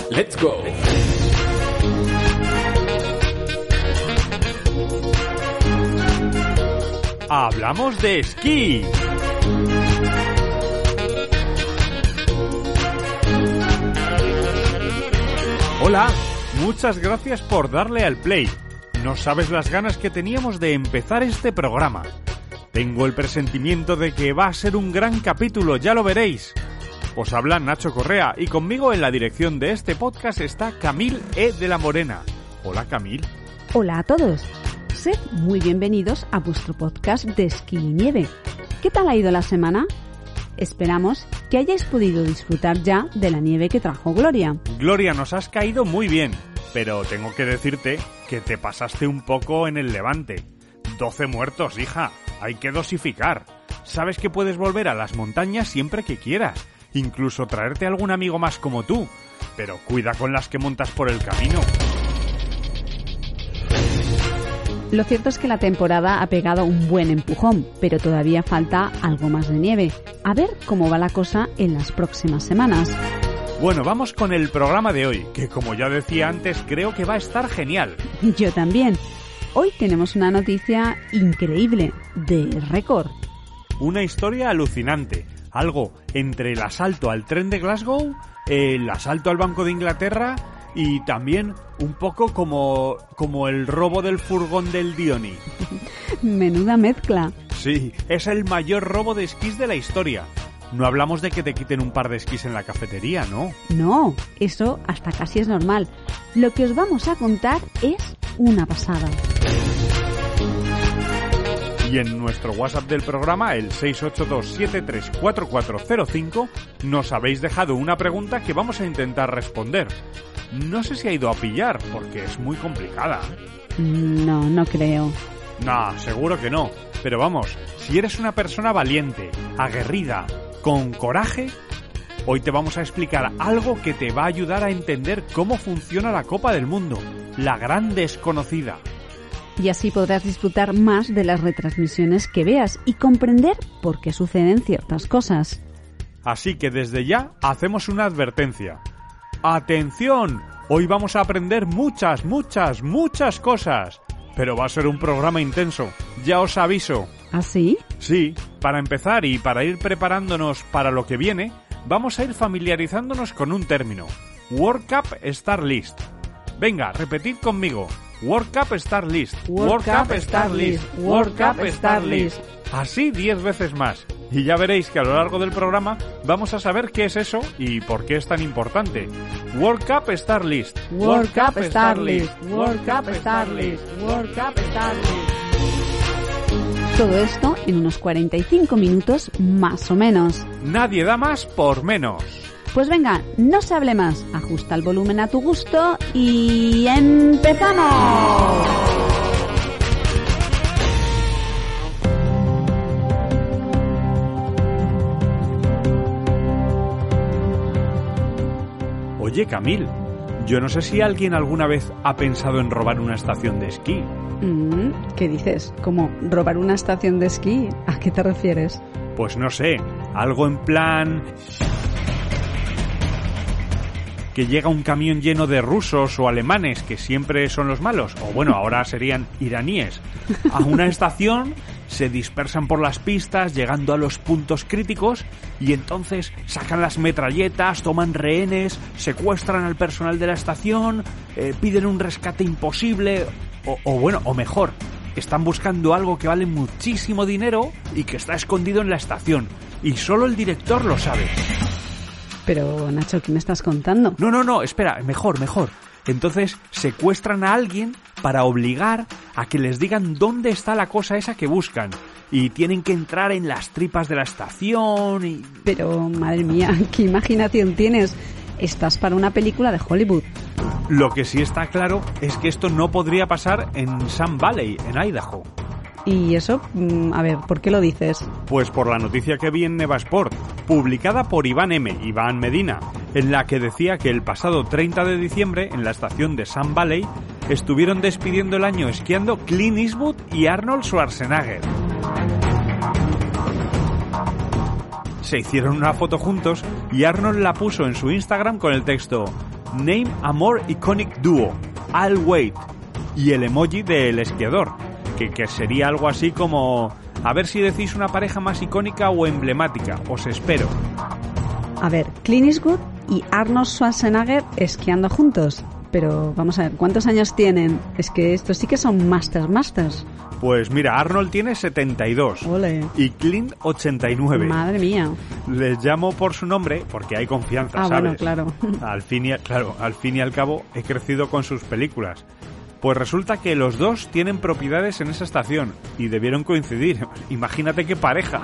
Let's go. Hablamos de esquí. Hola, muchas gracias por darle al play. No sabes las ganas que teníamos de empezar este programa. Tengo el presentimiento de que va a ser un gran capítulo, ya lo veréis. Os habla Nacho Correa y conmigo en la dirección de este podcast está Camil E. de la Morena. Hola, Camil. Hola a todos. Sed muy bienvenidos a vuestro podcast de esquí y nieve. ¿Qué tal ha ido la semana? Esperamos que hayáis podido disfrutar ya de la nieve que trajo Gloria. Gloria, nos has caído muy bien, pero tengo que decirte que te pasaste un poco en el Levante. 12 muertos, hija. Hay que dosificar. Sabes que puedes volver a las montañas siempre que quieras. Incluso traerte algún amigo más como tú. Pero cuida con las que montas por el camino. Lo cierto es que la temporada ha pegado un buen empujón, pero todavía falta algo más de nieve. A ver cómo va la cosa en las próximas semanas. Bueno, vamos con el programa de hoy, que como ya decía antes, creo que va a estar genial. Yo también. Hoy tenemos una noticia increíble, de récord. Una historia alucinante. Algo entre el asalto al tren de Glasgow, el asalto al Banco de Inglaterra y también un poco como el robo del furgón del Dioni. Menuda mezcla. Sí, es el mayor robo de esquís de la historia. No hablamos de que te quiten un par de esquís en la cafetería, ¿no? No, eso hasta casi es normal. Lo que os vamos a contar es una pasada. Y en nuestro WhatsApp del programa, el 682734405, nos habéis dejado una pregunta que vamos a intentar responder. No sé si ha ido a pillar, porque es muy complicada. No creo. Nah, seguro que no. Pero vamos, si eres una persona valiente, aguerrida, con coraje, hoy te vamos a explicar algo que te va a ayudar a entender cómo funciona la Copa del Mundo, la gran desconocida. Y así podrás disfrutar más de las retransmisiones que veas y comprender por qué suceden ciertas cosas. Así que desde ya hacemos una advertencia. ¡Atención! Hoy vamos a aprender muchas cosas. Pero va a ser un programa intenso, ya os aviso. ¿Ah, sí? Sí, para empezar y para ir preparándonos para lo que viene, vamos a ir familiarizándonos con un término. World Cup Star List. Venga, repetid conmigo. World Cup Star List. World Cup Star List. World Cup Star List. Así 10 veces más. Y ya veréis que a lo largo del programa vamos a saber qué es eso y por qué es tan importante. World Cup Star List. World Cup Star List. World Cup Star List. World Cup Star List. Todo esto en unos 45 minutos más o menos. Nadie da más por menos. Pues venga, no se hable más. Ajusta el volumen a tu gusto y ¡empezamos! Oye, Camil, yo no sé si alguien alguna vez ha pensado en robar una estación de esquí. ¿Qué dices? ¿Cómo robar una estación de esquí? ¿A qué te refieres? Pues no sé, algo en plan que llega un camión lleno de rusos o alemanes, que siempre son los malos, o bueno, ahora serían iraníes, a una estación, se dispersan por las pistas, llegando a los puntos críticos, y entonces sacan las metralletas, toman rehenes, secuestran al personal de la estación, piden un rescate imposible, o mejor, están buscando algo que vale muchísimo dinero y que está escondido en la estación, y solo el director lo sabe. Pero, Nacho, ¿qué me estás contando? No, espera, mejor. Entonces secuestran a alguien para obligar a que les digan dónde está la cosa esa que buscan. Y tienen que entrar en las tripas de la estación y... Pero, madre mía, ¿qué imaginación tienes? Estás para una película de Hollywood. Lo que sí está claro es que esto no podría pasar en Sun Valley, en Idaho. ¿Y eso? A ver, ¿por qué lo dices? Pues por la noticia que vi en Nevasport, publicada por Iván Medina, en la que decía que el pasado 30 de diciembre, en la estación de Sun Valley, estuvieron despidiendo el año esquiando Clint Eastwood y Arnold Schwarzenegger. Se hicieron una foto juntos y Arnold la puso en su Instagram con el texto: Name a more iconic duo, I'll wait, y el emoji del esquiador, que sería algo así como: a ver si decís una pareja más icónica o emblemática, os espero. A ver, Clint Eastwood y Arnold Schwarzenegger esquiando juntos. Pero vamos a ver, ¿cuántos años tienen? Es que estos sí que son masters. Pues mira, Arnold tiene 72. Ole. Y Clint 89. Madre mía. Les llamo por su nombre porque hay confianza, ¿sabes? Bueno, claro. Al fin y al cabo he crecido con sus películas. Pues resulta que los dos tienen propiedades en esa estación y debieron coincidir. Imagínate qué pareja.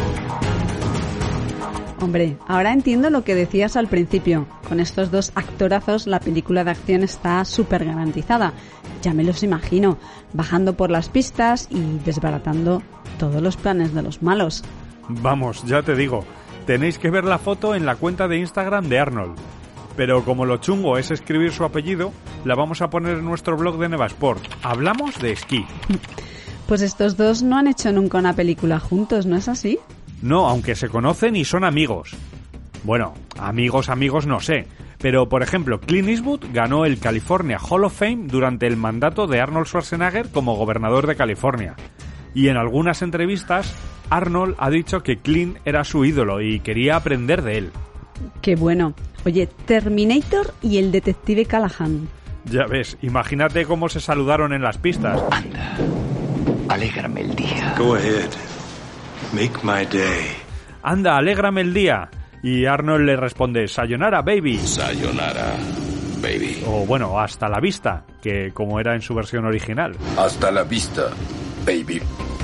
Hombre, ahora entiendo lo que decías al principio. Con estos dos actorazos la película de acción está súper garantizada. Ya me los imagino, bajando por las pistas y desbaratando todos los planes de los malos. Vamos, ya te digo, tenéis que ver la foto en la cuenta de Instagram de Arnold. Pero como lo chungo es escribir su apellido, la vamos a poner en nuestro blog de Nevasport. Hablamos de esquí. Pues estos dos no han hecho nunca una película juntos, ¿no es así? No, aunque se conocen y son amigos. Bueno, amigos no sé. Pero, por ejemplo, Clint Eastwood ganó el California Hall of Fame durante el mandato de Arnold Schwarzenegger como gobernador de California. Y en algunas entrevistas, Arnold ha dicho que Clint era su ídolo y quería aprender de él. ¡Qué bueno! Oye, Terminator y el detective Callahan. Ya ves, imagínate cómo se saludaron en las pistas. Anda, alégrame el día. Go ahead. Make my day. Anda, alégrame el día. Y Arnold le responde: sayonara, baby. Sayonara, baby. O bueno, hasta la vista, que como era en su versión original. Hasta la vista, baby.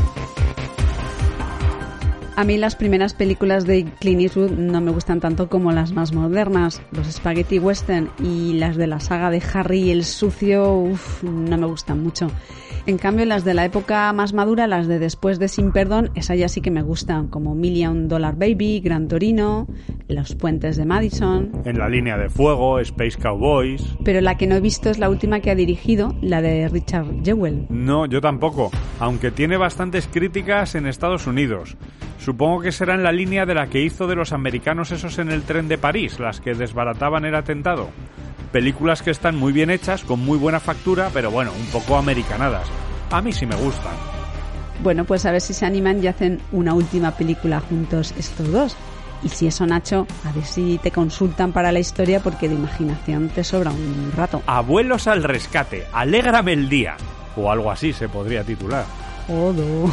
A mí las primeras películas de Clint Eastwood no me gustan tanto como las más modernas. Los spaghetti western y las de la saga de Harry el Sucio, no me gustan mucho. En cambio, las de la época más madura, las de después de Sin Perdón, esas ya sí que me gustan, como $1 Million Baby, Gran Torino, Los Puentes de Madison. En la línea de fuego, Space Cowboys. Pero la que no he visto es la última que ha dirigido, la de Richard Jewell. No, yo tampoco, aunque tiene bastantes críticas en Estados Unidos. Supongo que será en la línea de la que hizo de los americanos esos en el tren de París, las que desbarataban el atentado. Películas que están muy bien hechas, con muy buena factura, pero bueno, un poco americanadas. A mí sí me gustan. Bueno, pues a ver si se animan y hacen una última película juntos estos dos. Y si eso, Nacho, a ver si te consultan para la historia, porque de imaginación te sobra un rato. Abuelos al rescate, alégrame el día. O algo así se podría titular. Jodo.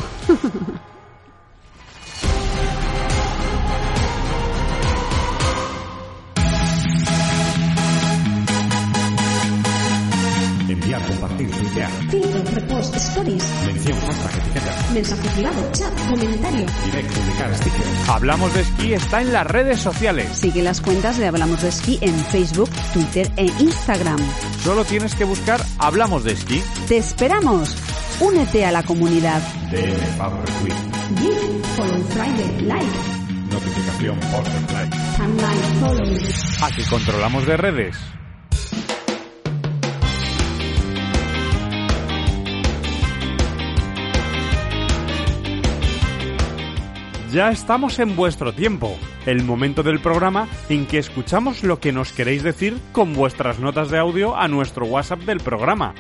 Enviar, compartir, tuitear. Filtro, repost, stories. Mención, hashtag, etiqueta. Mensaje privado, chat, comentario. Direct, publicar, stickers. Hablamos de Esquí está en las redes sociales. Sigue las cuentas de Hablamos de Esquí en Facebook, Twitter e Instagram. Solo tienes que buscar Hablamos de Esquí. ¡Te esperamos! Únete a la comunidad. DM, favorite, tweet. Gif, follow Friday, like. Notificación, post, like. Timeline, follow. ¿A que controlamos de redes? Ya estamos en vuestro tiempo, el momento del programa en que escuchamos lo que nos queréis decir con vuestras notas de audio a nuestro WhatsApp del programa,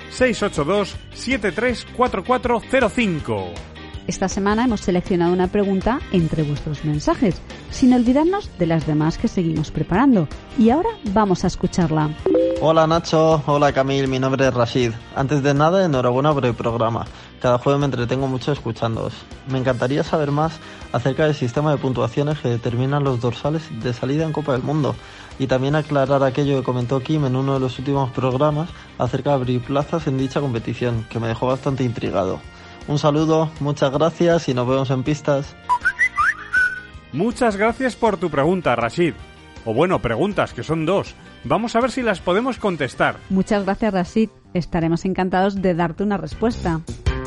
682-734405. Esta semana hemos seleccionado una pregunta entre vuestros mensajes, sin olvidarnos de las demás que seguimos preparando. Y ahora vamos a escucharla. Hola Nacho, hola Camil, mi nombre es Rashid. Antes de nada, enhorabuena por el programa. Cada jueves me entretengo mucho escuchándoos. Me encantaría saber más acerca del sistema de puntuaciones que determinan los dorsales de salida en Copa del Mundo. Y también aclarar aquello que comentó Kim en uno de los últimos programas acerca de abrir plazas en dicha competición, que me dejó bastante intrigado. Un saludo, muchas gracias y nos vemos en pistas. Muchas gracias por tu pregunta, Rashid. O bueno, preguntas, que son dos. Vamos a ver si las podemos contestar. Muchas gracias, Rashid. Estaremos encantados de darte una respuesta.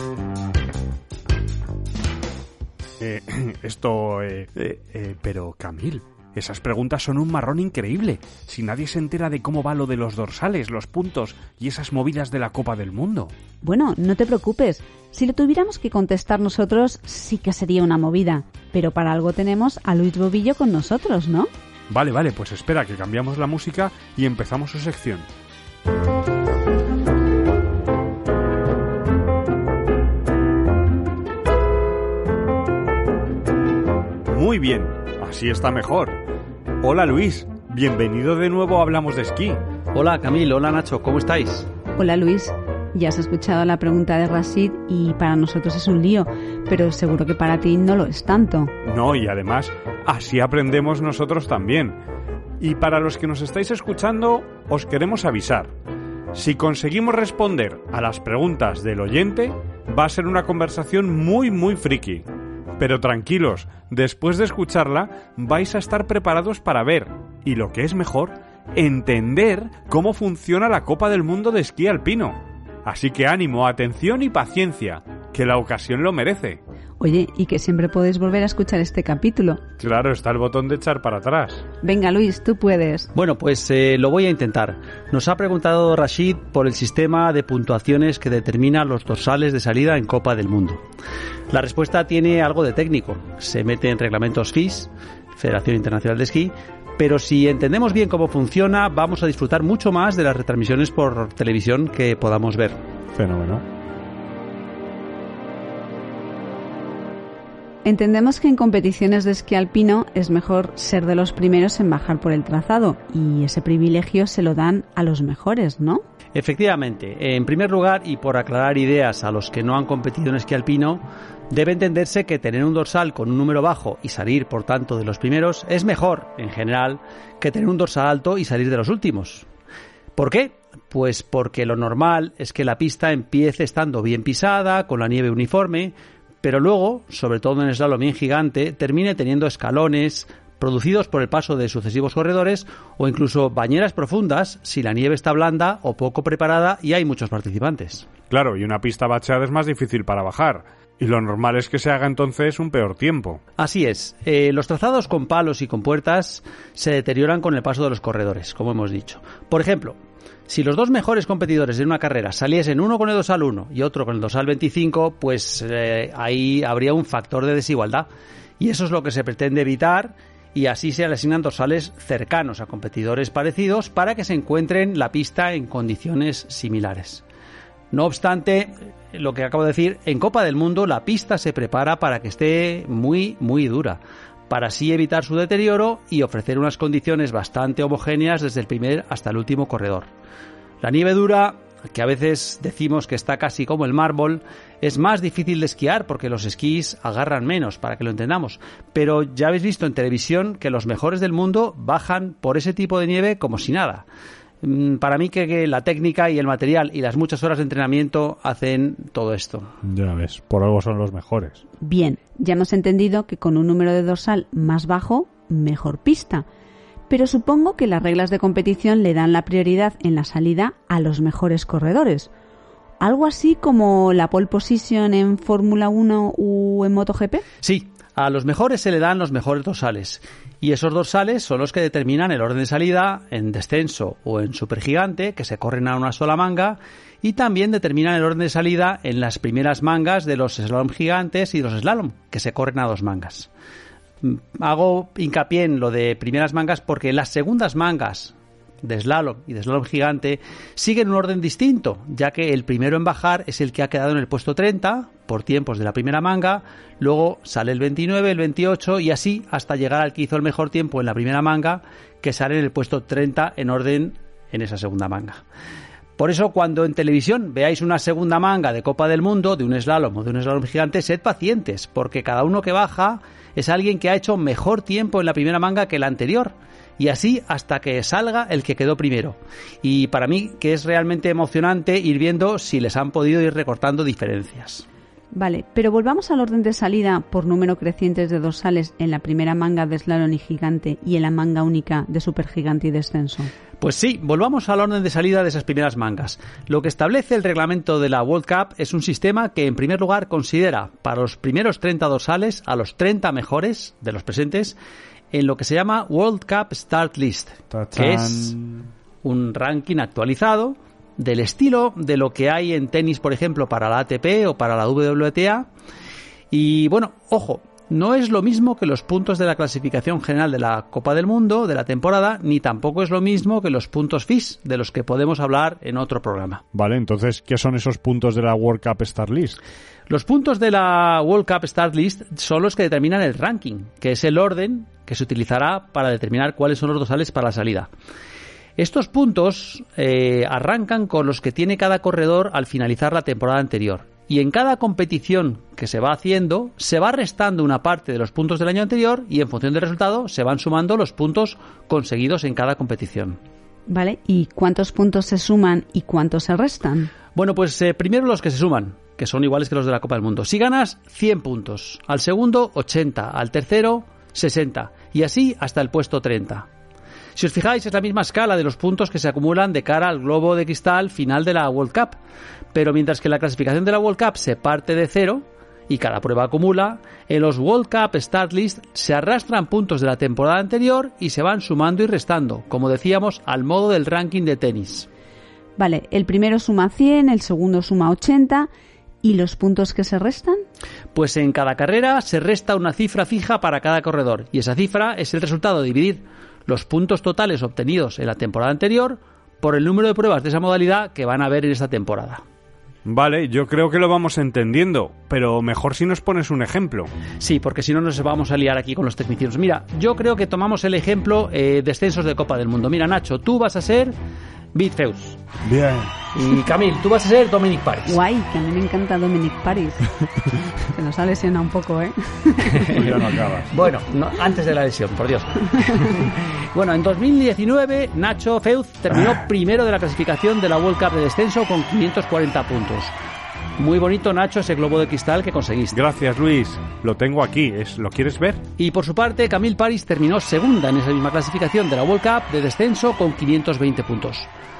Pero Camil, esas preguntas son un marrón increíble. Si nadie se entera de cómo va lo de los dorsales, los puntos y esas movidas de la Copa del Mundo. Bueno, no te preocupes. Si lo tuviéramos que contestar nosotros, sí que sería una movida. Pero para algo tenemos a Luis Bobillo con nosotros, ¿no? Vale, pues espera, que cambiamos la música y empezamos su sección. Muy bien, así está mejor. Hola Luis, bienvenido de nuevo a Hablamos de Esquí. Hola Camil, hola Nacho, ¿cómo estáis? Hola Luis, ya has escuchado la pregunta de Rashid y para nosotros es un lío, pero seguro que para ti no lo es tanto. No, y además, así aprendemos nosotros también. Y para los que nos estáis escuchando, os queremos avisar. Si conseguimos responder a las preguntas del oyente, va a ser una conversación muy friki. Pero tranquilos, después de escucharla, vais a estar preparados para ver, y lo que es mejor, entender cómo funciona la Copa del Mundo de esquí alpino. Así que ánimo, atención y paciencia, que la ocasión lo merece. Oye, y que siempre podéis volver a escuchar este capítulo. Claro, está el botón de echar para atrás. Venga Luis, tú puedes. Bueno, pues lo voy a intentar. Nos ha preguntado Rashid por el sistema de puntuaciones que determina los dorsales de salida en Copa del Mundo. La respuesta tiene algo de técnico. Se mete en reglamentos FIS, Federación Internacional de Esquí, pero si entendemos bien cómo funciona, vamos a disfrutar mucho más de las retransmisiones por televisión que podamos ver. Fenómeno. Entendemos que en competiciones de esquí alpino es mejor ser de los primeros en bajar por el trazado y ese privilegio se lo dan a los mejores, ¿no? Efectivamente, en primer lugar, y por aclarar ideas a los que no han competido en esquí alpino, debe entenderse que tener un dorsal con un número bajo y salir, por tanto, de los primeros es mejor, en general, que tener un dorsal alto y salir de los últimos. ¿Por qué? Pues porque lo normal es que la pista empiece estando bien pisada, con la nieve uniforme, pero luego, sobre todo en slalom y en gigante, termine teniendo escalones producidos por el paso de sucesivos corredores o incluso bañeras profundas si la nieve está blanda o poco preparada y hay muchos participantes. Claro, y una pista bacheada es más difícil para bajar. Y lo normal es que se haga entonces un peor tiempo. Así es. Los trazados con palos y con puertas se deterioran con el paso de los corredores, como hemos dicho. Por ejemplo, si los dos mejores competidores de una carrera saliesen uno con el dorsal 1 y otro con el dorsal 25, pues ahí habría un factor de desigualdad. Y eso es lo que se pretende evitar, y así se le asignan dorsales cercanos a competidores parecidos para que se encuentren la pista en condiciones similares. No obstante, lo que acabo de decir, en Copa del Mundo la pista se prepara para que esté muy dura, para así evitar su deterioro y ofrecer unas condiciones bastante homogéneas desde el primer hasta el último corredor. La nieve dura, que a veces decimos que está casi como el mármol, es más difícil de esquiar porque los esquís agarran menos, para que lo entendamos. Pero ya habéis visto en televisión que los mejores del mundo bajan por ese tipo de nieve como si nada. Para mí que la técnica y el material y las muchas horas de entrenamiento hacen todo esto. Ya ves, por algo son los mejores. Bien, ya hemos entendido que con un número de dorsal más bajo, mejor pista. Pero supongo que las reglas de competición le dan la prioridad en la salida a los mejores corredores. ¿Algo así como la pole position en Fórmula 1 o en MotoGP? Sí, a los mejores se le dan los mejores dorsales. Y esos dorsales son los que determinan el orden de salida en descenso o en supergigante, que se corren a una sola manga, y también determinan el orden de salida en las primeras mangas de los slalom gigantes y los slalom, que se corren a dos mangas. Hago hincapié en lo de primeras mangas porque las segundas mangas de slalom y de slalom gigante siguen un orden distinto, ya que el primero en bajar es el que ha quedado en el puesto 30 por tiempos de la primera manga, luego sale el 29, el 28 y así hasta llegar al que hizo el mejor tiempo en la primera manga, que sale en el puesto 30 en orden en esa segunda manga. Por eso, cuando en televisión veáis una segunda manga de Copa del Mundo, de un slalom o de un slalom gigante, sed pacientes, porque cada uno que baja es alguien que ha hecho mejor tiempo en la primera manga que la anterior, y así hasta que salga el que quedó primero. Y para mí que es realmente emocionante ir viendo si les han podido ir recortando diferencias. Vale, pero volvamos al orden de salida por número crecientes de dorsales en la primera manga de slalom y gigante y en la manga única de supergigante y descenso. Pues sí, volvamos al orden de salida de esas primeras mangas. Lo que establece el reglamento de la World Cup es un sistema que en primer lugar considera para los primeros 30 dorsales a los 30 mejores de los presentes en lo que se llama World Cup Start List, que es un ranking actualizado del estilo de lo que hay en tenis, por ejemplo, para la ATP o para la WTA. Y bueno, ojo, no es lo mismo que los puntos de la clasificación general de la Copa del Mundo de la temporada, ni tampoco es lo mismo que los puntos FIS, de los que podemos hablar en otro programa. Vale, entonces, ¿qué son esos puntos de la World Cup Start List? Los puntos de la World Cup Start List son los que determinan el ranking, que es el orden que se utilizará para determinar cuáles son los dorsales para la salida. Estos puntos arrancan con los que tiene cada corredor al finalizar la temporada anterior. Y en cada competición que se va haciendo, se va restando una parte de los puntos del año anterior y en función del resultado se van sumando los puntos conseguidos en cada competición. Vale, ¿y cuántos puntos se suman y cuántos se restan? Bueno, pues primero los que se suman, que son iguales que los de la Copa del Mundo. Si ganas, 100 puntos. Al segundo, 80. Al tercero, 60. Y así hasta el puesto 30. Si os fijáis, es la misma escala de los puntos que se acumulan de cara al globo de cristal final de la World Cup. Pero mientras que la clasificación de la World Cup se parte de cero y cada prueba acumula, en los World Cup Start List se arrastran puntos de la temporada anterior y se van sumando y restando, como decíamos, al modo del ranking de tenis. Vale, el primero suma 100, el segundo suma 80... ¿Y los puntos que se restan? Pues en cada carrera se resta una cifra fija para cada corredor y esa cifra es el resultado de dividir los puntos totales obtenidos en la temporada anterior por el número de pruebas de esa modalidad que van a haber en esta temporada. Vale, yo creo que lo vamos entendiendo, pero mejor si nos pones un ejemplo. Sí, porque si no nos vamos a liar aquí con los tecnicismos. Mira, yo creo que tomamos el ejemplo descensos de Copa del Mundo. Mira, Nacho, tú vas a ser Bitfeus. Bien. Y Camil, tú vas a ser Dominic Paris. Guay, que a mí me encanta Dominic Paris. Que nos ha lesionado un poco, ¿eh? Ya no acabas. Bueno, no, antes de la lesión, por Dios. Bueno, en 2019 Nacho Feuz terminó primero de la clasificación de la World Cup de descenso con 540 puntos. Muy bonito, Nacho, ese globo de cristal que conseguiste. Gracias, Luis. Lo tengo aquí. ¿Lo quieres ver? Y por su parte, Camille Paris terminó segunda en esa misma clasificación de la World Cup de descenso con 520 puntos.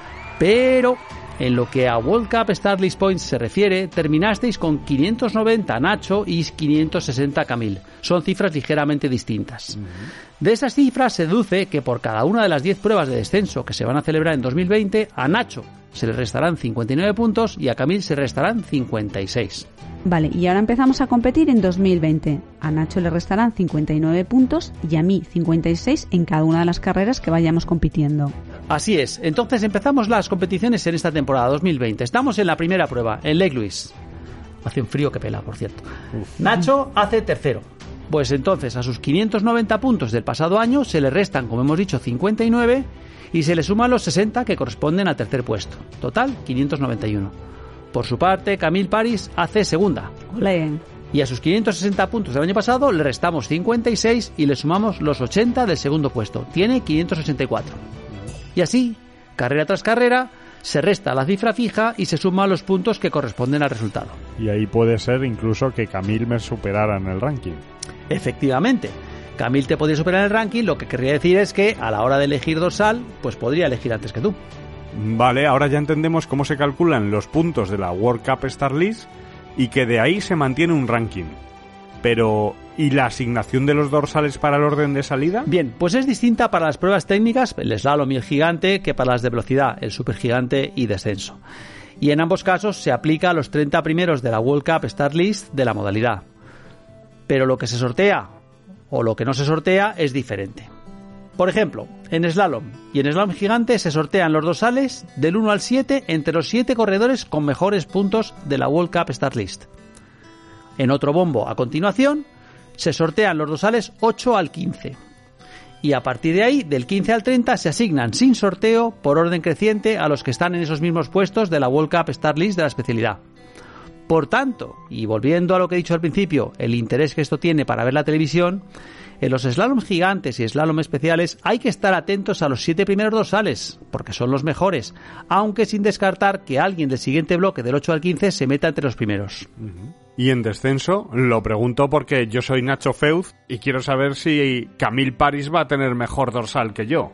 Pero en lo que a World Cup Start List Points se refiere, terminasteis con 590 Nacho y 560 Camille. Son cifras ligeramente distintas. De esas cifras se deduce que por cada una de las 10 pruebas de descenso que se van a celebrar en 2020, a Nacho se le restarán 59 puntos y a Camille se restarán 56. Vale, y ahora empezamos a competir en 2020. A Nacho le restarán 59 puntos y a mí 56 en cada una de las carreras que vayamos compitiendo. Así es. Entonces empezamos las competiciones en esta temporada 2020. Estamos en la primera prueba, en Lake Louise. Hace un frío que pela, por cierto. Nacho hace tercero. Pues entonces a sus 590 puntos del pasado año se le restan, como hemos dicho, 59 y se le suman los 60 que corresponden al tercer puesto. Total, 591. Por su parte, Camille Paris hace segunda. ¡Olé! Y a sus 560 puntos del año pasado le restamos 56 y le sumamos los 80 del segundo puesto. Tiene 584. Y así, carrera tras carrera, se resta la cifra fija y se suman los puntos que corresponden al resultado. Y ahí puede ser incluso que Camille me superara en el ranking. Efectivamente. Camille te podría superar en el ranking, lo que querría decir es que a la hora de elegir dorsal, pues podría elegir antes que tú. Vale, ahora ya entendemos cómo se calculan los puntos de la World Cup Start List y que de ahí se mantiene un ranking. Pero, ¿y la asignación de los dorsales para el orden de salida? Bien, pues es distinta para las pruebas técnicas, el slalom y el gigante, que para las de velocidad, el supergigante y descenso. Y en ambos casos se aplica a los 30 primeros de la World Cup Start List de la modalidad. Pero lo que se sortea o lo que no se sortea es diferente. Por ejemplo, en slalom y en slalom gigante se sortean los dorsales del 1 al 7 entre los 7 corredores con mejores puntos de la World Cup Start List. En otro bombo, a continuación, se sortean los dorsales 8 al 15. Y a partir de ahí, del 15 al 30, se asignan sin sorteo por orden creciente a los que están en esos mismos puestos de la World Cup Start List de la especialidad. Por tanto, y volviendo a lo que he dicho al principio, el interés que esto tiene para ver la televisión, en los slaloms gigantes y slalom especiales hay que estar atentos a los 7 primeros dorsales, porque son los mejores, aunque sin descartar que alguien del siguiente bloque del 8 al 15 se meta entre los primeros. Y en descenso, lo pregunto porque yo soy Nacho Feuz y quiero saber si Camille Paris va a tener mejor dorsal que yo.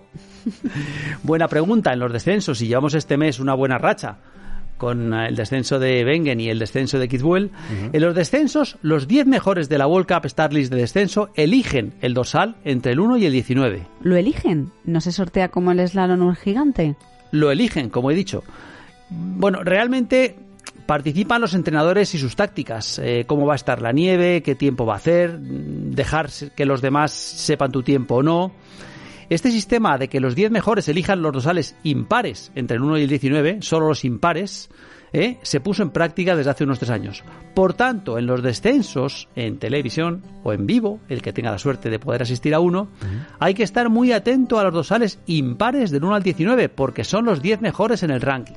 Buena pregunta. En los descensos, si llevamos este mes una buena racha, con el descenso de Wengen y el descenso de Kitzbühel, en los descensos, los 10 mejores de la World Cup Start List de descenso eligen el dorsal entre el 1 y el 19. ¿Lo eligen? ¿No se sortea como el slalom o el gigante? Lo eligen, como he dicho. Bueno, realmente Participan los entrenadores y sus tácticas, cómo va a estar la nieve, qué tiempo va a hacer, dejar que los demás sepan tu tiempo o no. Este sistema de que los 10 mejores elijan los dorsales impares entre el 1 y el 19, solo los impares, se puso en práctica desde hace unos 3 años. Por tanto, en los descensos, en televisión o en vivo, el que tenga la suerte de poder asistir a uno, hay que estar muy atento a los dorsales impares del 1 al 19, porque son los 10 mejores en el ranking.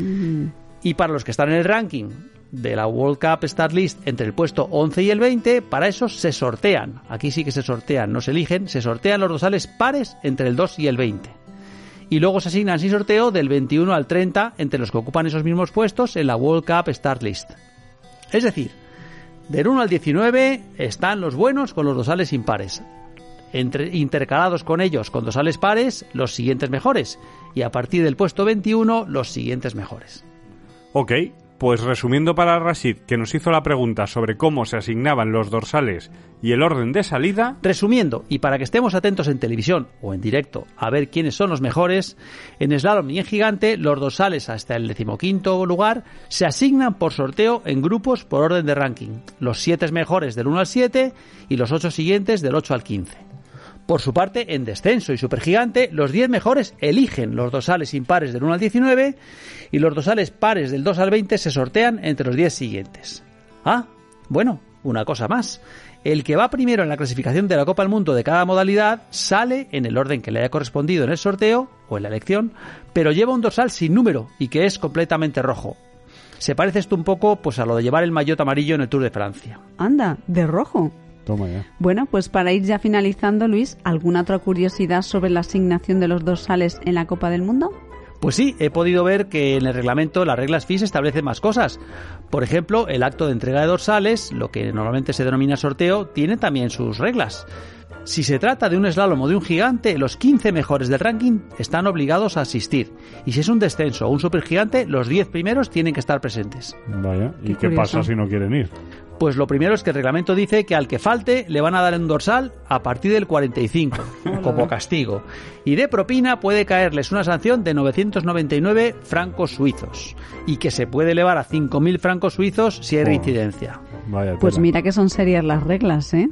Y para los que están en el ranking de la World Cup Start List entre el puesto 11 y el 20, para esos se sortean. Aquí sí que se sortean, no se eligen, se sortean los dorsales pares entre el 2 y el 20. Y luego se asignan sin sorteo del 21 al 30 entre los que ocupan esos mismos puestos en la World Cup Start List. Es decir, del 1 al 19 están los buenos con los dorsales impares. Intercalados con ellos con dorsales pares, los siguientes mejores. Y a partir del puesto 21, los siguientes mejores. Ok, pues resumiendo para Rashid, que nos hizo la pregunta sobre cómo se asignaban los dorsales y el orden de salida. Resumiendo, y para que estemos atentos en televisión o en directo a ver quiénes son los mejores, en slalom y en gigante, los dorsales hasta el 15º lugar se asignan por sorteo en grupos por orden de ranking. Los 7 mejores del 1 al 7 y los 8 siguientes del 8 al 15. Por su parte, en descenso y supergigante, los 10 mejores eligen los dorsales impares del 1 al 19 y los dorsales pares del 2 al 20 se sortean entre los 10 siguientes. Ah, bueno, una cosa más. El que va primero en la clasificación de la Copa del Mundo de cada modalidad sale en el orden que le haya correspondido en el sorteo o en la elección, pero lleva un dorsal sin número y que es completamente rojo. Se parece esto un poco pues a lo de llevar el maillot amarillo en el Tour de Francia. Anda, de rojo. Toma ya. Bueno, pues para ir ya finalizando, Luis, ¿alguna otra curiosidad sobre la asignación de los dorsales en la Copa del Mundo? Pues sí, he podido ver que en el reglamento las reglas FIS establecen más cosas. Por ejemplo, el acto de entrega de dorsales, lo que normalmente se denomina sorteo, tiene también sus reglas. Si se trata de un slalom o de un gigante, los 15 mejores del ranking están obligados a asistir. Y si es un descenso o un supergigante, los 10 primeros tienen que estar presentes. Vaya, ¿y qué curioso. pasa si no quieren ir? Pues lo primero es que el reglamento dice que al que falte le van a dar un dorsal a partir del 45, como castigo. Y de propina puede caerles una sanción de 999 francos suizos. Y que se puede elevar a 5.000 francos suizos si hay reincidencia. Vaya Pues tela. mira que son serias las reglas, ¿eh?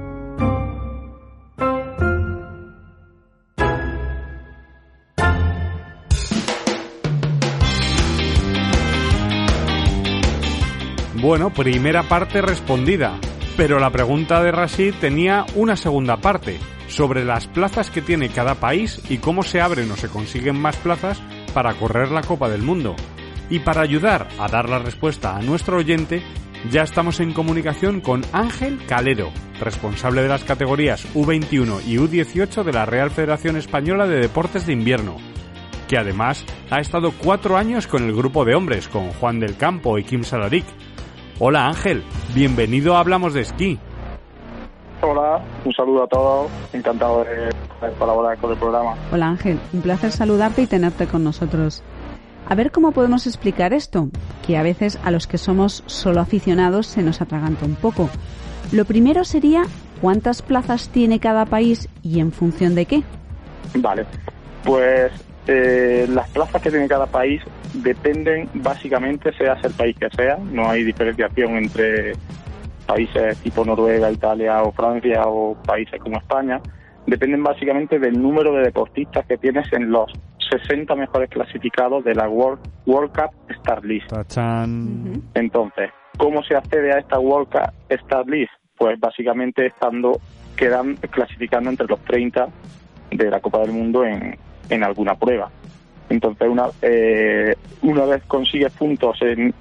Bueno, primera parte respondida, pero la pregunta de Rashid tenía una segunda parte, sobre las plazas que tiene cada país y cómo se abren o se consiguen más plazas para correr la Copa del Mundo. Y para ayudar a dar la respuesta a nuestro oyente, ya estamos en comunicación con Ángel Calero, responsable de las categorías U21 y U18 de la Real Federación Española de Deportes de Invierno, que además ha estado 4 años con el grupo de hombres, con Juan del Campo y Kim Salaric. Hola Ángel, bienvenido a Hablamos de Esquí. Hola, un saludo a todos, encantado de colaborar con el programa. Hola Ángel, un placer saludarte y tenerte con nosotros. A ver cómo podemos explicar esto, que a veces a los que somos solo aficionados se nos atraganta un poco. Lo primero sería, ¿cuántas plazas tiene cada país y en función de qué? Vale, pues las plazas que tiene cada país dependen básicamente, sea el país que sea, no hay diferenciación entre países tipo Noruega, Italia o Francia o países como España, dependen básicamente del número de deportistas que tienes en los 60 mejores clasificados de la World Cup Start List. Tachán. Entonces, ¿cómo se accede a esta World Cup Start List? Pues básicamente quedan clasificando entre los 30 de la Copa del Mundo en alguna prueba. Entonces, una vez consigues puntos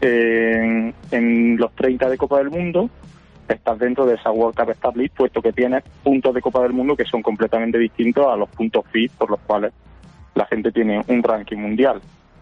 en los 30 de Copa del Mundo, estás dentro de esa World Cup Start List, puesto que tienes puntos de Copa del Mundo que son completamente distintos a los puntos FIS por los cuales la gente tiene un ranking mundial.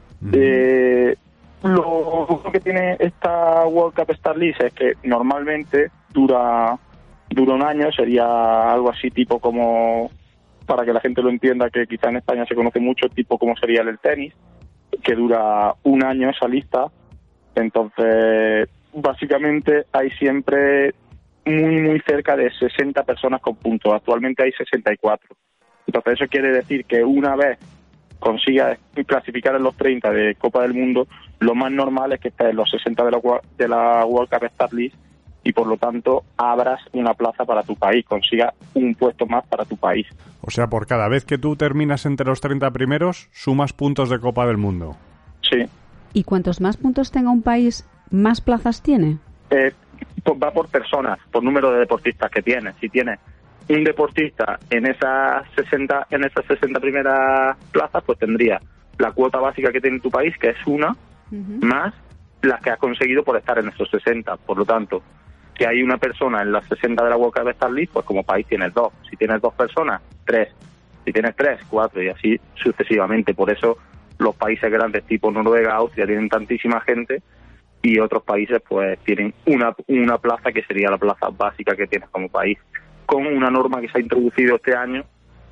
Lo que tiene esta World Cup Start List es que normalmente dura un año, sería algo así tipo como, para que la gente lo entienda, que quizá en España se conoce mucho, tipo como sería el tenis, que dura un año esa lista. Entonces, básicamente hay siempre muy cerca de 60 personas con puntos. Actualmente hay 64. Entonces eso quiere decir que una vez consigas clasificar en los 30 de Copa del Mundo, lo más normal es que estés en los 60 de la World Cup Star List y por lo tanto abras una plaza para tu país, consigas un puesto más para tu país. O sea, por cada vez que tú terminas entre los 30 primeros, sumas puntos de Copa del Mundo. Sí. ¿Y cuantos más puntos tenga un país, más plazas tiene? Pues va por personas, por número de deportistas que tienes. Si tienes un deportista en esas 60 primeras plazas, pues tendría la cuota básica que tiene tu país, que es una, más las que has conseguido por estar en esos 60. Por lo tanto, si hay una persona en las 60 de la World Cup Star List, pues como país tienes 2. Si tienes 2 personas, 3. Si tienes 3, 4 y así sucesivamente. Por eso los países grandes tipo Noruega, Austria tienen tantísima gente y otros países pues tienen una plaza que sería la plaza básica que tienes como país, con una norma que se ha introducido este año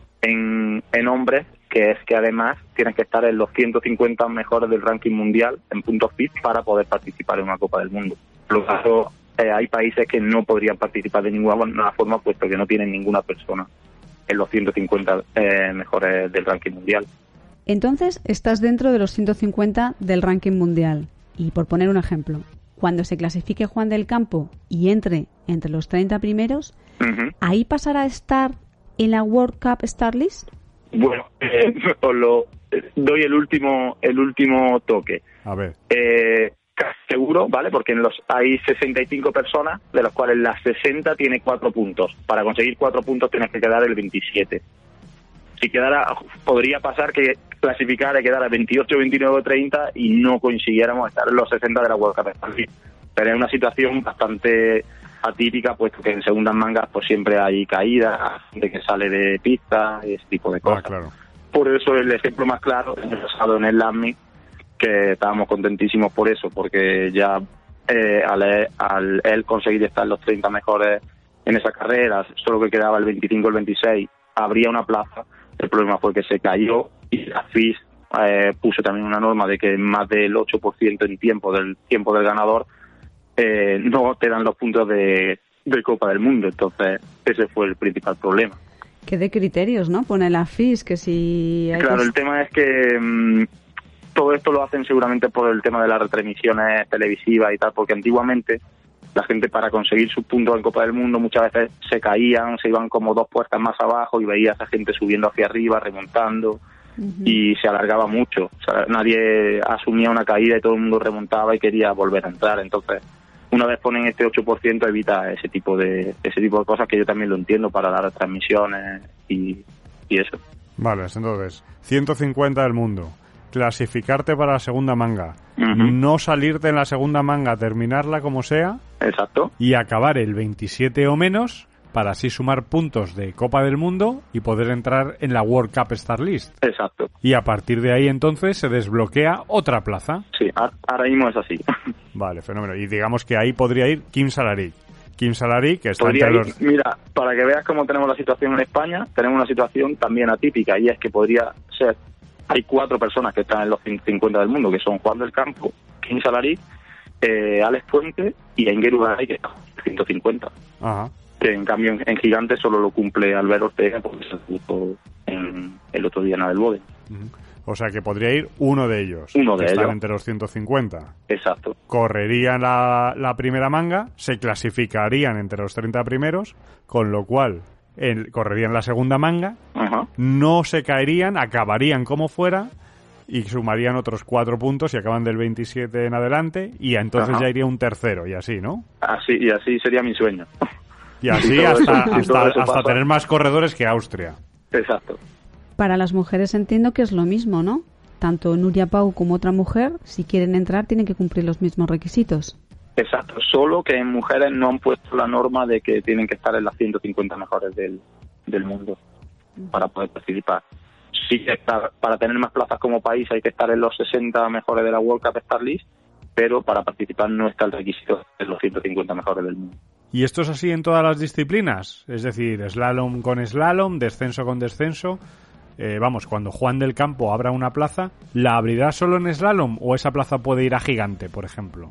en hombres, que es que además tienes que estar en los 150 mejores del ranking mundial en puntos FIT para poder participar en una Copa del Mundo. Por lo tanto, hay países que no podrían participar de ninguna forma, puesto que no tienen ninguna persona en los 150 mejores del ranking mundial. Entonces, estás dentro de los 150 del ranking mundial. Y por poner un ejemplo, cuando se clasifique Juan del Campo y entre los 30 primeros, ¿ahí pasará a estar en la World Cup Star List? Bueno, os lo doy el último toque. A ver. Casi seguro, ¿vale? Porque hay 65 personas, de las cuales las 60 tiene 4 puntos. Para conseguir 4 puntos tienes que quedar el 27. Si podría pasar que clasificara y quedara 28, 29 o 30 y no consiguiéramos estar en los 60 de la World Cup. Pero es una situación bastante atípica, puesto que en segundas mangas pues siempre hay caídas, gente que sale de pista y ese tipo de cosas. Claro. Por eso el ejemplo más claro es el pasado en el LAMI, que estábamos contentísimos por eso, porque ya al él conseguir estar en los 30 mejores en esa carrera, solo que quedaba el 25 o el 26, habría una plaza. El problema fue que se cayó y la FIS puso también una norma de que más del 8% en tiempo del ganador no te dan los puntos de Copa del Mundo. Entonces ese fue el principal problema. ¿Qué de criterios, no? Pone la FIS, que si... Claro, el tema es que todo esto lo hacen seguramente por el tema de las retransmisiones televisivas y tal, porque antiguamente la gente para conseguir sus puntos en Copa del Mundo muchas veces se caían, se iban como 2 puertas más abajo y veías a gente subiendo hacia arriba, remontando, y se alargaba mucho. O sea, nadie asumía una caída y todo el mundo remontaba y quería volver a entrar. Entonces, una vez ponen este 8%, evita ese tipo de cosas, que yo también lo entiendo para las retransmisiones y eso. Vale, entonces, 150 del mundo. Clasificarte para la segunda manga, no salirte en la segunda manga, terminarla como sea. Exacto. Y acabar el 27 o menos para así sumar puntos de Copa del Mundo y poder entrar en la World Cup Star List. Exacto. Y a partir de ahí entonces se desbloquea otra plaza. Sí, ahora mismo es así. Vale, fenómeno. Y digamos que ahí podría ir Kim Salarik. Kim Salarik, que está podría entre los... Mira, para que veas cómo tenemos la situación en España, tenemos una situación también atípica, y es que podría ser... Hay 4 personas que están en los 150 del mundo, que son Juan del Campo, Kim Salarik, Alex Puente y Aingeru Garay, que está en 150. Ajá. Que en cambio en gigantes solo lo cumple Albert Ortega, porque se puso el otro día en Adelbode. O sea que podría ir uno de ellos. Uno de ellos. Están ellos. entre los 150. Exacto. Correrían la primera manga, se clasificarían entre los 30 primeros, con lo cual correrían la segunda manga, no se caerían, acabarían como fuera y sumarían otros 4 puntos y acaban del 27 en adelante y entonces ya iría un tercero y así, ¿no? Y así sería mi sueño. Y así hasta tener más corredores que Austria. Exacto. Para las mujeres entiendo que es lo mismo, ¿no? Tanto Nuria Pau como otra mujer, si quieren entrar, tienen que cumplir los mismos requisitos. Exacto, solo que en mujeres no han puesto la norma de que tienen que estar en las 150 mejores del mundo para poder participar. Sí, para tener más plazas como país hay que estar en los 60 mejores de la World Cup Star List, pero para participar no está el requisito de los 150 mejores del mundo. ¿Y esto es así en todas las disciplinas? Es decir, slalom con slalom, descenso con descenso. Cuando Juan del Campo abra una plaza, ¿la abrirá solo en slalom o esa plaza puede ir a gigante, por ejemplo?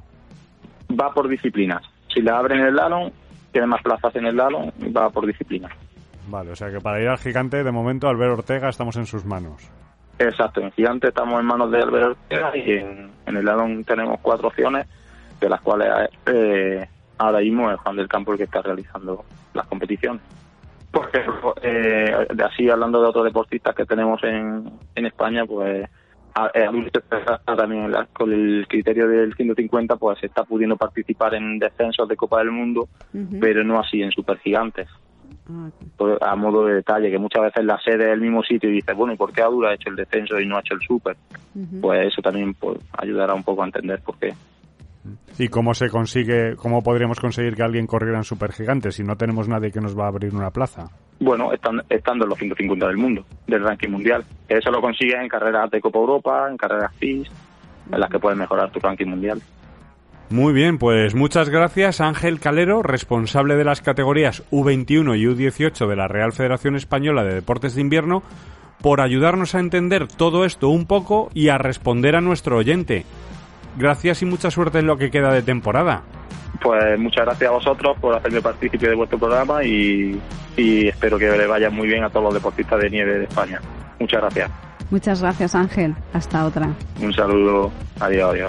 Va por disciplinas. Si la abren en el slalom, tiene más plazas en el slalom, va por disciplinas. Vale, o sea que para ir al gigante, de momento, Albert Ortega estamos en sus manos. Exacto, en gigante estamos en manos de Albert Ortega y en el slalom tenemos 4 opciones, de las cuales ahora mismo es Juan del Campo el que está realizando las competiciones. Porque así hablando de otros deportistas que tenemos en España, pues también con el criterio del 150 pues se está pudiendo participar en descensos de Copa del Mundo, pero no así en supergigantes. A modo de detalle, que muchas veces la sede es el mismo sitio y dices, bueno, ¿y por qué Adura ha hecho el descenso y no ha hecho el super? Pues eso también pues, ayudará un poco a entender por qué. ¿Y cómo podríamos conseguir que alguien corriera en supergigantes si no tenemos nadie que nos va a abrir una plaza? Bueno, estando en los 150 del mundo, del ranking mundial. Eso lo consigues en carreras de Copa Europa, en carreras FIS, en las que puedes mejorar tu ranking mundial. Muy bien, pues muchas gracias Ángel Calero, responsable de las categorías U21 y U18 de la Real Federación Española de Deportes de Invierno, por ayudarnos a entender todo esto un poco y a responder a nuestro oyente. Gracias y mucha suerte en lo que queda de temporada. Pues muchas gracias a vosotros por hacerme partícipe de vuestro programa y espero que le vaya muy bien a todos los deportistas de nieve de España. Muchas gracias. Muchas gracias, Ángel. Hasta otra. Un saludo. Adiós, adiós.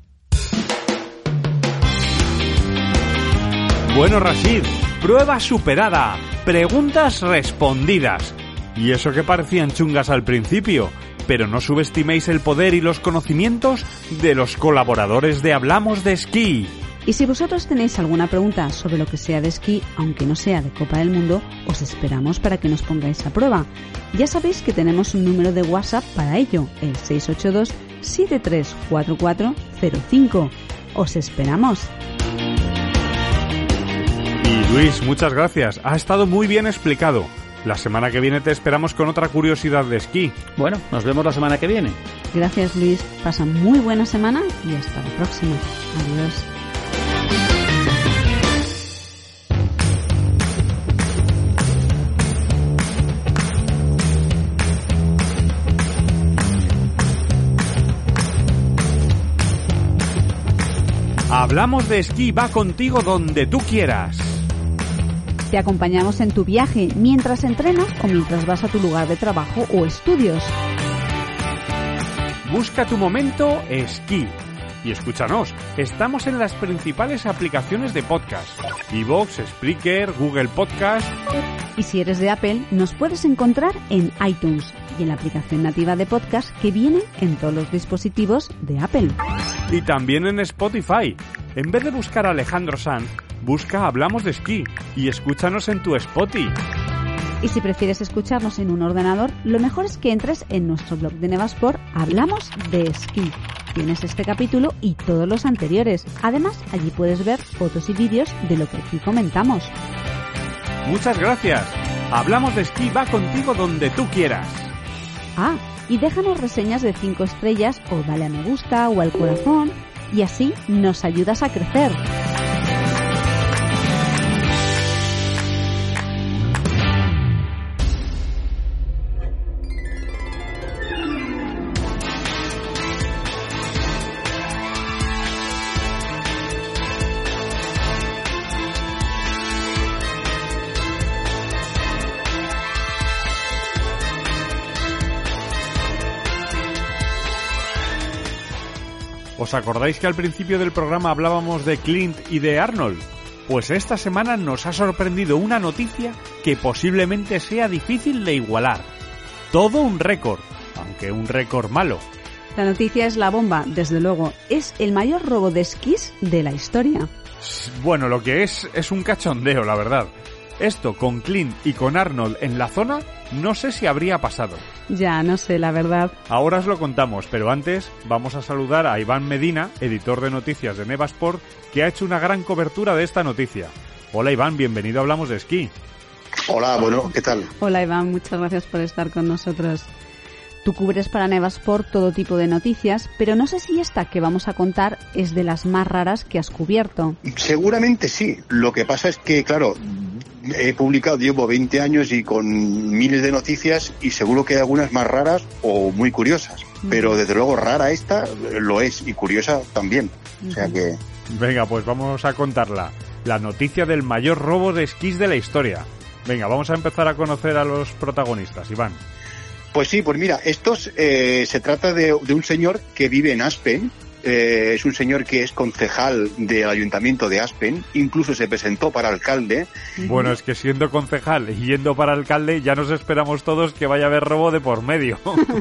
Bueno, Rashid, prueba superada, preguntas respondidas. Y eso que parecían chungas al principio, pero no subestiméis el poder y los conocimientos de los colaboradores de Hablamos de Esquí. Y si vosotros tenéis alguna pregunta sobre lo que sea de esquí, aunque no sea de Copa del Mundo, os esperamos para que nos pongáis a prueba. Ya sabéis que tenemos un número de WhatsApp para ello, el 682-734405. ¡Os esperamos! Y Luis, muchas gracias. Ha estado muy bien explicado. La semana que viene te esperamos con otra curiosidad de esquí. Bueno, nos vemos la semana que viene. Gracias, Luis. Pasa muy buena semana y hasta la próxima. Adiós. Hablamos de Esquí va contigo donde tú quieras. Te acompañamos en tu viaje mientras entrenas o mientras vas a tu lugar de trabajo o estudios. Busca tu momento esquí. Y escúchanos, estamos en las principales aplicaciones de podcast: iVoox, Spreaker, Google Podcast. Y si eres de Apple, nos puedes encontrar en iTunes y en la aplicación nativa de podcast que viene en todos los dispositivos de Apple. Y también en Spotify. En vez de buscar a Alejandro Sanz, busca Hablamos de Esquí y escúchanos en tu Spotify. Y si prefieres escucharnos en un ordenador, lo mejor es que entres en nuestro blog de Nevasport, Hablamos de Esquí. Tienes este capítulo y todos los anteriores. Además, allí puedes ver fotos y vídeos de lo que aquí comentamos. Muchas gracias. Hablamos de Esquí va contigo donde tú quieras. Ah, y déjanos reseñas de 5 estrellas o dale a me gusta o al corazón y así nos ayudas a crecer. ¿Os acordáis que al principio del programa hablábamos de Clint y de Arnold? Pues esta semana nos ha sorprendido una noticia que posiblemente sea difícil de igualar. Todo un récord, aunque un récord malo. La noticia es la bomba, desde luego. Es el mayor robo de esquís de la historia. Bueno, lo que es un cachondeo, la verdad. Esto con Clint y con Arnold en la zona, no sé si habría pasado. Ya, no sé, la verdad. Ahora os lo contamos, pero antes vamos a saludar a Iván Medina, editor de noticias de Nevasport, que ha hecho una gran cobertura de esta noticia. Hola Iván, bienvenido a Hablamos de Esquí. Hola, bueno, ¿qué tal? Hola Iván, muchas gracias por estar con nosotros. Tú cubres para Nevasport todo tipo de noticias, pero no sé si esta que vamos a contar es de las más raras que has cubierto. Seguramente sí. Lo que pasa es que, claro, llevo 20 años y con miles de noticias y seguro que hay algunas más raras o muy curiosas. Pero desde luego rara esta lo es y curiosa también. O sea que... Venga, pues vamos a contarla. La noticia del mayor robo de esquís de la historia. Venga, vamos a empezar a conocer a los protagonistas, Iván. Pues sí, pues mira, estos se trata de un señor que vive en Aspen. Es un señor que es concejal del ayuntamiento de Aspen, incluso se presentó para alcalde. Bueno, es que siendo concejal y yendo para alcalde ya nos esperamos todos que vaya a haber robo de por medio.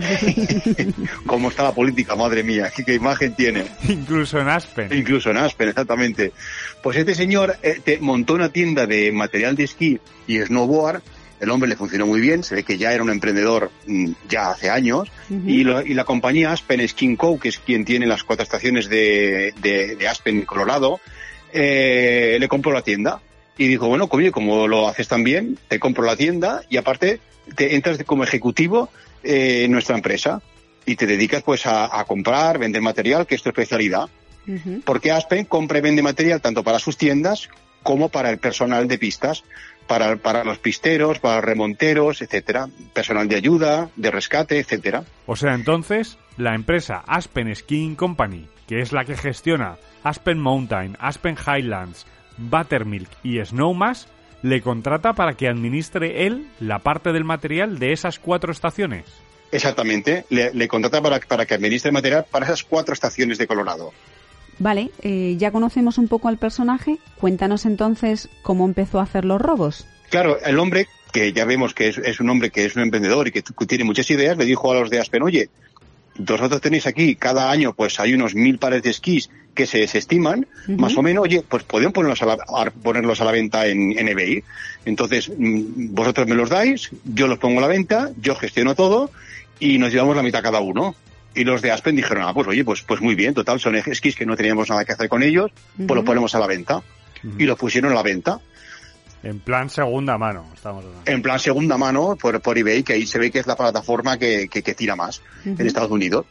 ¿Cómo está la política? Madre mía, qué imagen tiene. Incluso en Aspen. Incluso en Aspen, exactamente. Pues este señor montó una tienda de material de esquí y snowboard. El hombre le funcionó muy bien, se ve que ya era un emprendedor ya hace años, y la compañía Aspen Ski Co., que es quien tiene las 4 estaciones de Aspen, Colorado, le compró la tienda. Y dijo, bueno, como lo haces tan bien, te compro la tienda y aparte te entras como ejecutivo en nuestra empresa y te dedicas pues a comprar, vender material, que es tu especialidad. Porque Aspen compra y vende material tanto para sus tiendas como para el personal de pistas, para los pisteros, para los remonteros, etcétera, personal de ayuda, de rescate, etcétera. O sea, entonces, la empresa Aspen Skiing Company, que es la que gestiona Aspen Mountain, Aspen Highlands, Buttermilk y Snowmass, le contrata para que administre él la parte del material de esas 4 estaciones. Exactamente, le contrata para que administre el material para esas 4 estaciones de Colorado. Vale, ya conocemos un poco al personaje. Cuéntanos entonces cómo empezó a hacer los robos. Claro, el hombre, que ya vemos que es un hombre que es un emprendedor y que tiene muchas ideas, le dijo a los de Aspen, oye, vosotros tenéis aquí, cada año pues hay unos 1000 pares de esquís que se estiman, más o menos, oye, pues podemos ponerlos a la venta en eBay. Entonces, vosotros me los dais, yo los pongo a la venta, yo gestiono todo y nos llevamos la mitad cada uno. Y los de Aspen dijeron, pues oye, pues muy bien, total, son esquís que no teníamos nada que hacer con ellos, pues los ponemos a la venta. Y los pusieron a la venta. En plan segunda mano, estamos hablando. En plan segunda mano por eBay, que ahí se ve que es la plataforma que tira más en Estados Unidos.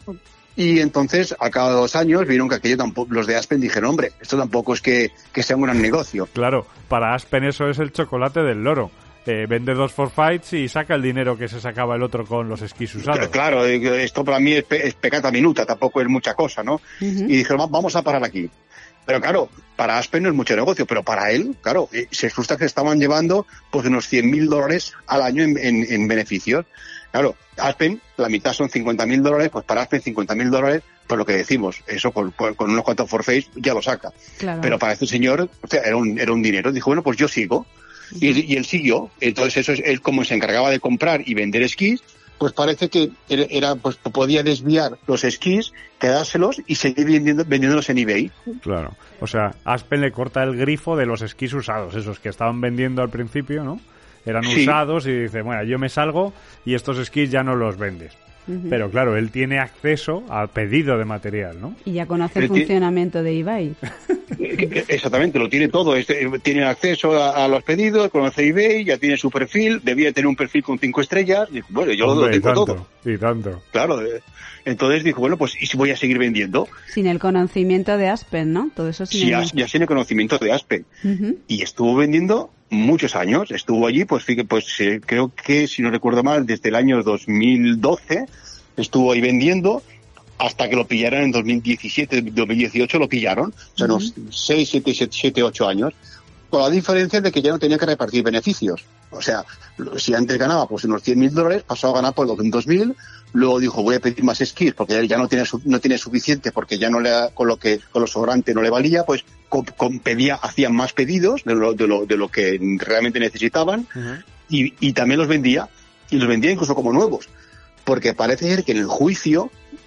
Y entonces, al cabo de 2 años, vieron que aquello tampoco, los de Aspen dijeron, hombre, esto tampoco es que sea un gran negocio. Claro, para Aspen eso es el chocolate del loro. Vende 2 forfaites y saca el dinero que se sacaba el otro con los esquís usados. Claro, esto para mí es peccata minuta, tampoco es mucha cosa, ¿no? Y dijeron, vamos a parar aquí. Pero claro, para Aspen no es mucho negocio, pero para él, claro, se asusta que estaban llevando pues unos $100,000 al año en beneficios. Claro, Aspen, la mitad son $50,000, pues para Aspen $50,000, pues lo que decimos, eso con unos cuantos forfaites ya lo saca. Claro. Pero para este señor, o sea, era un dinero. Dijo, bueno, pues yo sigo. Y él siguió. Entonces eso es él, como se encargaba de comprar y vender esquís, pues parece que pues podía desviar los esquís, quedárselos y seguir vendiéndolos en eBay. Claro. O sea, Aspen le corta el grifo de los esquís usados, esos que estaban vendiendo al principio, ¿no? Eran usados y dice, bueno, yo me salgo y estos esquís ya no los vendes. Pero claro, él tiene acceso al pedido de material, ¿no? Y ya conoce el funcionamiento de eBay. Exactamente, lo tiene todo. Tiene acceso a los pedidos, conoce eBay, ya tiene su perfil, debía tener un perfil con 5 estrellas. Y, bueno, yo lo tengo todo. Y tanto. Claro, entonces dijo, bueno, pues ¿y si voy a seguir vendiendo? Sin el conocimiento de Aspen, ¿no? Todo eso sí. Ya sin el conocimiento de Aspen. Y estuvo vendiendo muchos años. Estuvo allí, pues creo que, si no recuerdo mal, desde el año 2012 estuvo ahí vendiendo hasta que lo pillaron en 2017, 2018 lo pillaron. O sea, unos 6, 7, 8 años. Con la diferencia de que ya no tenía que repartir beneficios. O sea, si antes ganaba pues unos $100,000, pasó a ganar por 200,000. Luego dijo, voy a pedir más esquís porque ya no tiene suficiente, porque ya no con lo sobrante no le valía, pues hacía más pedidos de lo que realmente necesitaban y también los vendía, y los vendía incluso como nuevos, porque parece ser que en el juicio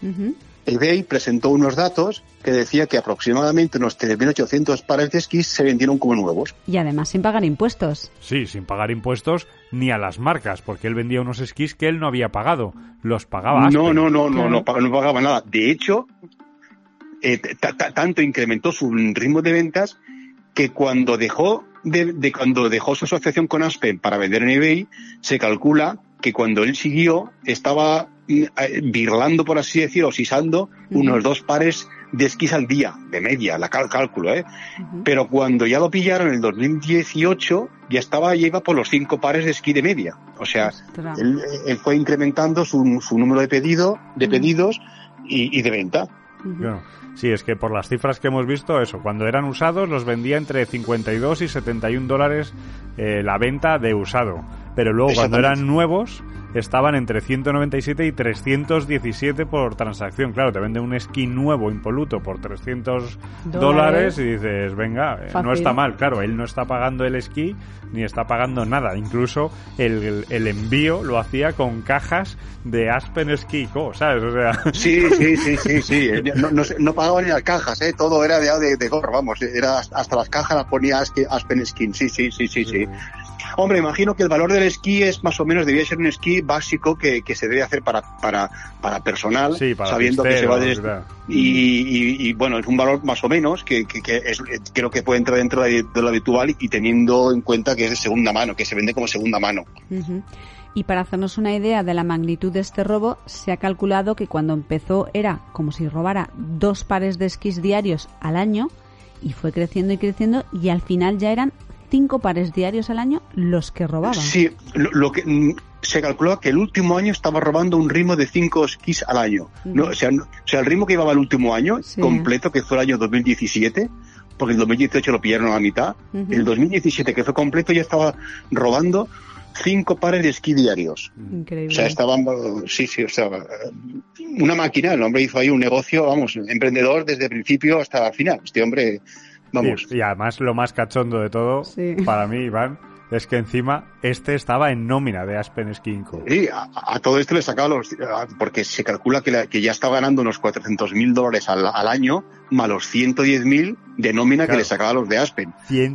eBay presentó unos datos que decía que aproximadamente unos 3.800 pares de esquís se vendieron como nuevos. Y además sin pagar impuestos. Sí, sin pagar impuestos ni a las marcas, porque él vendía unos esquís que él no había pagado. Los pagaba Aspen. No pagaba nada. De hecho, tanto incrementó su ritmo de ventas que cuando dejó su asociación con Aspen para vender en eBay, se calcula que cuando él siguió estaba birlando, por así decirlo, sisando unos 2 pares de esquís al día, de media, cálculo, Pero cuando ya lo pillaron en el 2018, ya iba por los 5 pares de esquí de media. O sea, él fue incrementando su número de pedidos y de venta. Claro. Sí, es que por las cifras que hemos visto, eso, cuando eran usados los vendía entre $52 y $71 la venta de usado. pero luego cuando Exactamente. eran nuevos estaban entre 197 y 317 por transacción. Claro, te venden un esquí nuevo impoluto por $300 y dices, venga, no Fácil. está mal. Claro, él no está pagando el esquí ni está pagando nada. Incluso el envío lo hacía con cajas de Aspen Ski Co, ¿sabes? O sea... Sí. No pagaba ni las cajas, todo era de gorro, vamos, era hasta las cajas las ponía Aspen Skin, sí. Hombre, imagino que el valor del esquí es más o menos, debía ser un esquí básico que se debe hacer para personal, Sí, para sabiendo que se va pisteros, de... claro. Y bueno, es un valor más o menos que es, creo que puede entrar dentro de lo habitual y teniendo en cuenta que es de segunda mano, que se vende como segunda mano. Ujú. Y para hacernos una idea de la magnitud de este robo, se ha calculado que cuando empezó era como si robara 2 pares de esquís diarios al año, y fue creciendo y al final ya eran 5 pares diarios al año los que robaba. Sí, lo que se calculó que el último año estaba robando un ritmo de 5 esquís al año. No, o sea, el ritmo que llevaba el último año completo, que fue el año 2017, porque el 2018 lo pillaron a la mitad, el 2017 que fue completo ya estaba robando 5 pares de esquí diarios. Increíble. O sea, estaban, o sea, una máquina. El hombre hizo ahí un negocio, vamos, emprendedor desde el principio hasta el final. Este hombre, vamos. Sí, y además lo más cachondo de todo, para mí, Iván, es que encima estaba en nómina de Aspen Ski Co. Sí, a todo esto le sacaba porque se calcula que ya estaba ganando unos $400,000 al año, más los 110,000 de nómina que le sacaba a los de Aspen.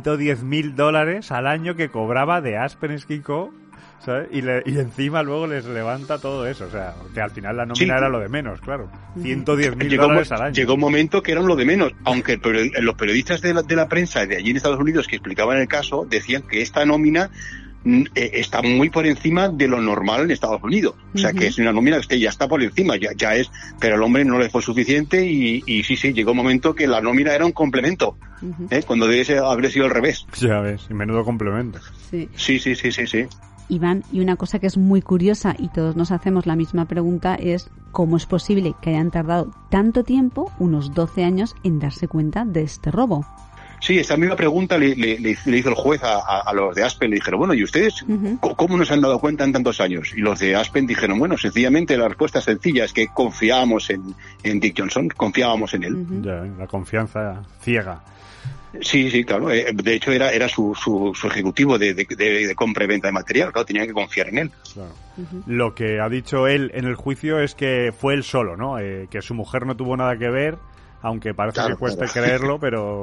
$110,000 al año que cobraba de Aspen Ski Co, ¿sabes? Y encima luego les levanta todo eso, o sea, que al final la nómina era lo de menos, claro. $110,000 al año. Llegó un momento que eran lo de menos, aunque los periodistas de la prensa de allí en Estados Unidos que explicaban el caso decían que esta nómina está muy por encima de lo normal en Estados Unidos. O sea, que es una nómina que ya está por encima, ya es, pero al hombre no le fue suficiente y sí, llegó un momento que la nómina era un complemento, cuando habría sido al revés. Ya ves, y menudo complemento. Sí. Sí. Iván, y una cosa que es muy curiosa y todos nos hacemos la misma pregunta es ¿cómo es posible que hayan tardado tanto tiempo, unos 12 años, en darse cuenta de este robo? Sí, esa misma pregunta le hizo el juez a los de Aspen. Le dijeron, bueno, ¿y ustedes cómo no se han dado cuenta en tantos años? Y los de Aspen dijeron, bueno, sencillamente la respuesta sencilla es que confiábamos en Dick Johnson, confiábamos en él. Ya, la confianza ciega. Sí, claro. De hecho, era su ejecutivo de compra y venta de material. Claro, tenían que confiar en él. Claro. Lo que ha dicho él en el juicio es que fue él solo, ¿no? Que su mujer no tuvo nada que ver, aunque parece que cueste creerlo, pero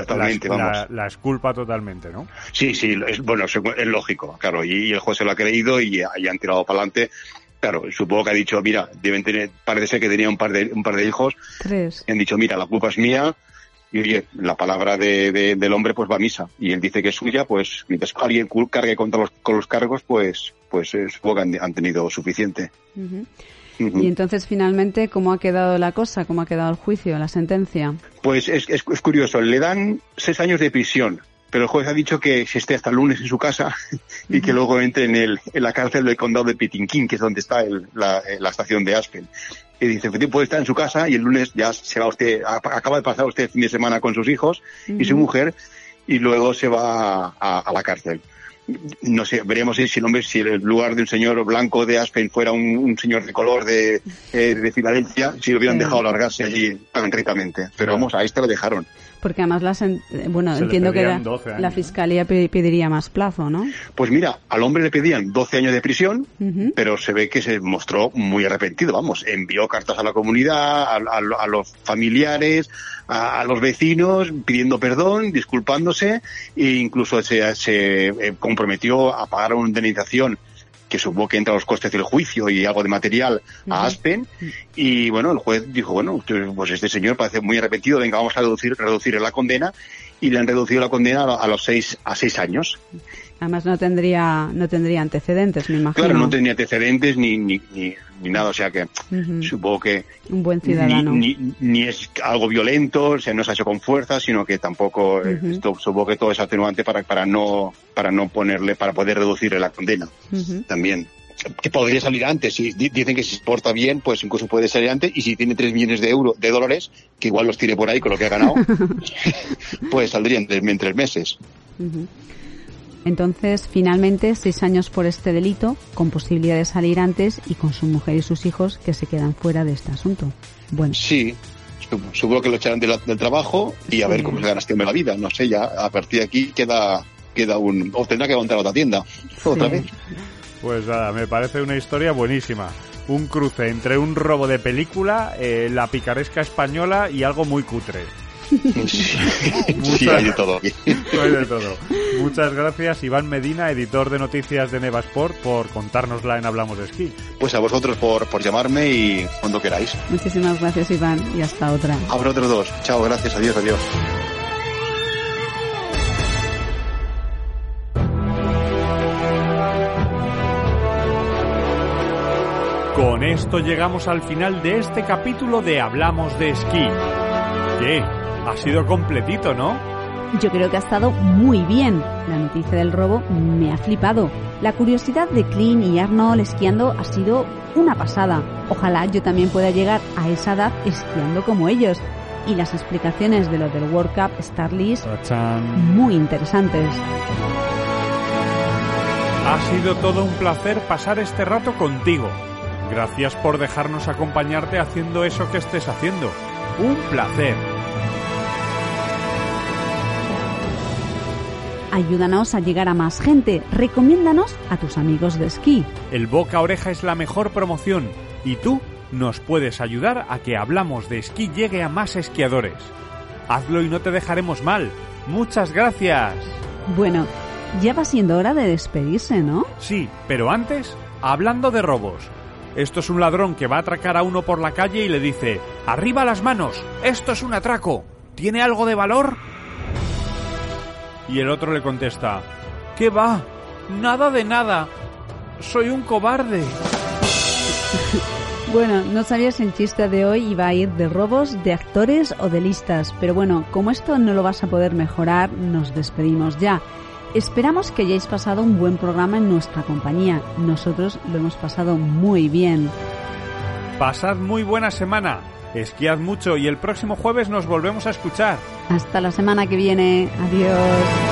la exculpa totalmente, ¿no? Sí, es lógico, claro. Y el juez se lo ha creído y han tirado para adelante. Claro, supongo que ha dicho, mira, parece ser que tenía un par de hijos. 3. Y han dicho, mira, la culpa es mía. Y oye, la palabra del hombre pues va a misa. Y él dice que es suya, pues mientras alguien cargue con los cargos, pues supongo que han tenido suficiente. Y entonces, finalmente, ¿cómo ha quedado la cosa? ¿Cómo ha quedado el juicio, la sentencia? Pues es curioso. Le dan 6 años de prisión, pero el juez ha dicho que se esté hasta el lunes en su casa y que luego entre en la cárcel del condado de Pitinkin, que es donde está la estación de Aspen. Y dice, usted puede estar en su casa y el lunes ya se va usted, acaba de pasar usted el fin de semana con sus hijos y su mujer, y luego se va a la cárcel. No sé, veremos si el lugar de un señor blanco de Aspen fuera un señor de color de Filadelfia, si lo hubieran dejado largarse allí tan ricamente. Pero vamos, a este lo dejaron. Porque además entiendo que la fiscalía pediría más plazo, ¿no? Pues mira, al hombre le pedían 12 años de prisión, pero se ve que se mostró muy arrepentido, vamos, envió cartas a la comunidad, a los familiares, a los vecinos, pidiendo perdón, disculpándose, e incluso se comprometió a pagar una indemnización que supongo que entra los costes del juicio y algo de material a Aspen, y bueno, el juez dijo, bueno, pues este señor parece muy arrepentido, venga, vamos a reducir la condena, y le han reducido la condena a 6 años. Además no tendría antecedentes, me imagino. Claro, no tenía antecedentes ni nada, o sea que supongo que un buen ciudadano. Ni es algo violento, o sea, no se ha hecho con fuerza, sino que tampoco supongo que todo es atenuante para no ponerle, para poder reducirle la condena también. Que podría salir antes, si dicen que si se porta bien, pues incluso puede salir antes, y si tiene 3 millones de dólares, que igual los tiene por ahí con lo que ha ganado, pues saldrían en 3 meses. Entonces, finalmente, 6 años por este delito, con posibilidad de salir antes y con su mujer y sus hijos que se quedan fuera de este asunto. Bueno. Sí, seguro que lo echarán del trabajo y a ver cómo se gana este hombre la vida. No sé, ya a partir de aquí queda o tendrá que montar otra tienda. Otra vez. Pues nada, me parece una historia buenísima. Un cruce entre un robo de película, la picaresca española y algo muy cutre. Sí, hay de todo aquí. Hay de todo. Muchas gracias, Iván Medina, editor de noticias de Nevasport, por contárnosla en Hablamos de Esquí. Pues a vosotros por llamarme y cuando queráis. Muchísimas gracias, Iván, y hasta otra. A vosotros dos. Chao, gracias, adiós. Con esto llegamos al final de este capítulo de Hablamos de Esquí. ¿Qué? Ha sido completito, ¿no? Yo creo que ha estado muy bien. La noticia del robo me ha flipado. La curiosidad de Clint y Arnold esquiando ha sido una pasada. Ojalá yo también pueda llegar a esa edad esquiando como ellos. Y las explicaciones de lo del World Cup Star List, muy interesantes. Ha sido todo un placer pasar este rato contigo. Gracias por dejarnos acompañarte haciendo eso que estés haciendo. Un placer. Ayúdanos a llegar a más gente. Recomiéndanos a tus amigos de esquí. El boca a oreja es la mejor promoción y tú nos puedes ayudar a que Hablamos de Esquí llegue a más esquiadores. Hazlo y no te dejaremos mal. Muchas gracias. Bueno, ya va siendo hora de despedirse, ¿no? Sí, pero antes, hablando de robos. Esto es un ladrón que va a atracar a uno por la calle y le dice: ¡arriba las manos! ¡Esto es un atraco! ¿Tiene algo de valor? Y el otro le contesta: ¿qué va? Nada de nada. Soy un cobarde. Bueno, no sabía si el chiste de hoy iba a ir de robos, de actores o de listas, pero bueno, como esto no lo vas a poder mejorar, nos despedimos ya. Esperamos que hayáis pasado un buen programa en nuestra compañía. Nosotros lo hemos pasado muy bien. Pasad muy buena semana. Esquiad mucho y el próximo jueves nos volvemos a escuchar. Hasta la semana que viene. Adiós.